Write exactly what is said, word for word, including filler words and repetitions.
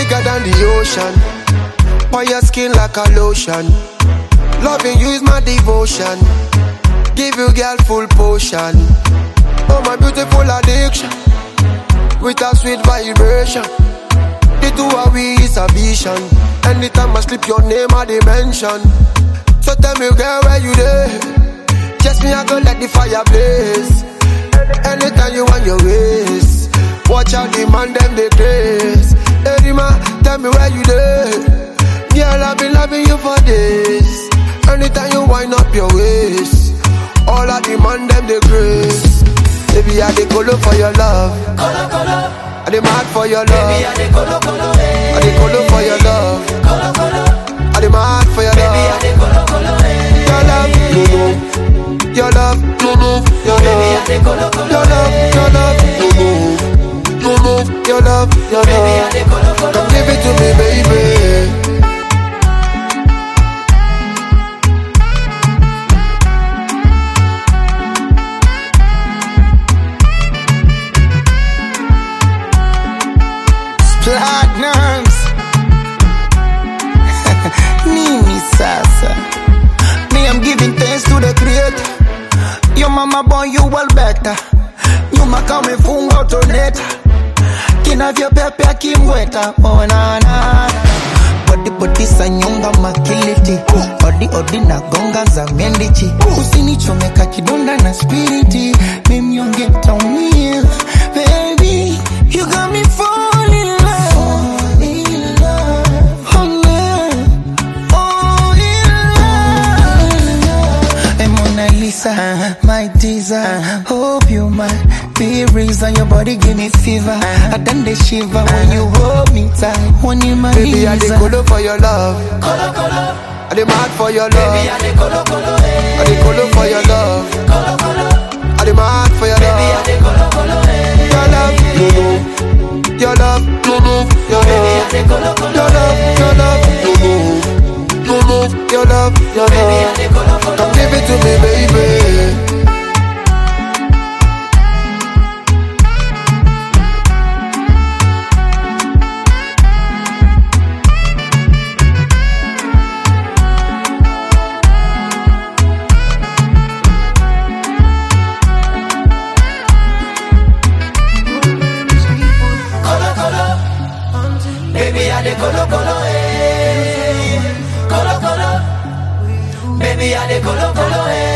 bigger than the ocean. On your skin like a lotion. Loving you is my devotion. Give you girl full potion. Oh my beautiful addiction. With a sweet vibration. The two of we is a vision. Anytime I slip your name I dimension. So tell me girl where you there. Just me I go let the fire blaze. Anytime you want your ways. Watch out the man them they craze. Hey man, tell me where you there. Girl I've been loving you for days. Anytime you wind up your waist. All of the man them they craze. Baby I dey colo for your love. Colo colo. I dey mad for your love. Baby I dey colo colo. I dey colo for your love. Colo colo. I dey mad for your love. Baby I dey colo colo. Your love, no no. Your love, no no. Your love, baby I dey colo colo. Your love, your love, no no. No no. Your love, your love. Baby I dey colo colo. Come give it to me, baby. Platinums Nini sasa. Me I'm giving thanks to the creator. Your mama born you well better. Nyuma kama ifunga utoneta. Kinavyo pepe akimweta. Oh na na. Body body sa nyonga makiliti. Odi odi na gonga za mendichi. Usinichomeka kidonda na spiriti. Mimi ongeta umia. Baby you got me falling. Uh-huh. My teaser, uh-huh. Hope you might be reason your body give me fever. Uh-huh. I done the shiver uh-huh. When you hold me tight. When you my baby, I dey colo for your love. Colo colo. I dey mad for your love. Baby, I dey colo colo. I dey colo for your love. Colo colo. I dey mad for your love. Baby, I dey colo colo. Your love, no no. Your love, no no. Your baby, love, I dey colo colo. Your love, your love, no no. No no. Your love, your baby, love. I dey colo colo. Come give it to me, baby. Baby, I dey colo colo, eh. Colo colo. Baby, I dey colo colo, eh.